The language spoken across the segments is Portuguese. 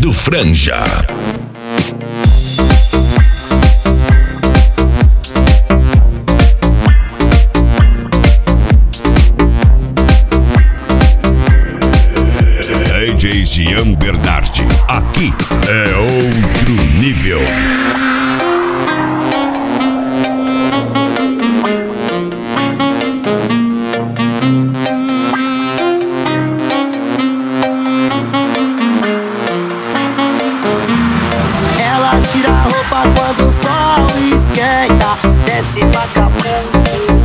do Franja. DJ Jean Bernardi, aqui é outro nível. Ela tira a roupa quando o sol esquenta, desce pra Acapulco,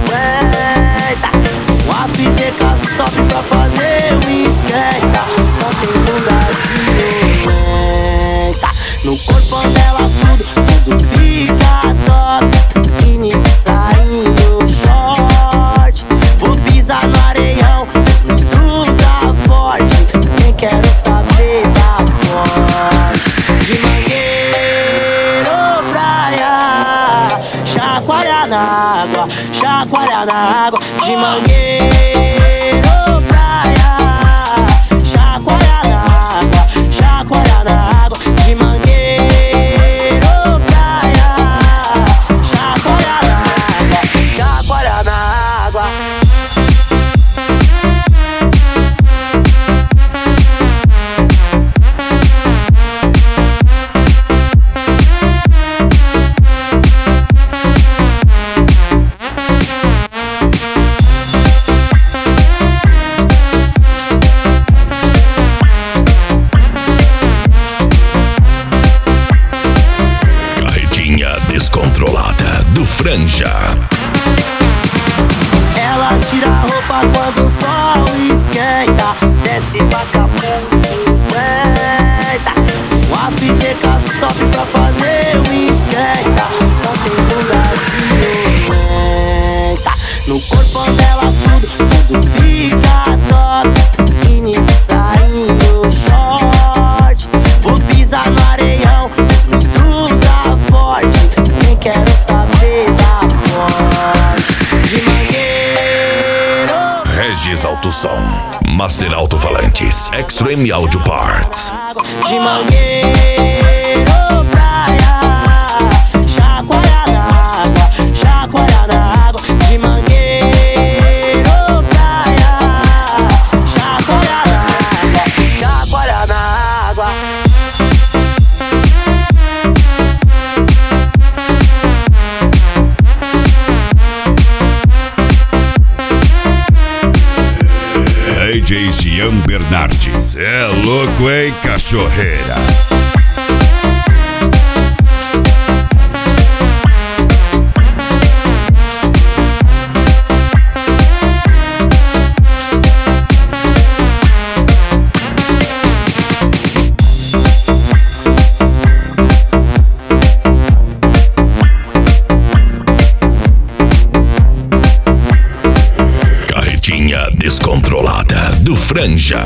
o AFTK sobe pra fazer um esquenta. Só tem bunda violenta. No corpo dela tudo fica top. Biquíni saindo short. Vou pisar no areião, estruda forte. Nem quero saber da morte. De mangueira ou praia, chacoalhar na água, chacoalhar na água. De mangueira ou praia, chacoalhar na água, chacoalhar na água. De mangueira ou praia, chacoalhar na água, chacoalhar na água. Descontrolada do Franja. Ela tira a roupa quando o sol esquenta, desce pra Acapulco, o AFTK sobe pra fazer um esquenta. Só tem bunda violenta. No corpo dela tudo fica top. Biquíni saindo short. Vou pisar no areião, estruda forte. Nem quero saber da morte. De mangueira, Regis Alto Som, Master Alto-Falantes, Extreme Audio Parts. de mangueira ou praia, chacoalhar na água, chacoalhar na água. De mangueira ou praia, chacoalhar na água, chacoalhar na água. DJ Jean Bernardi, cê é louco, hein, cachorreira? Carretinha descontrolada do Franja.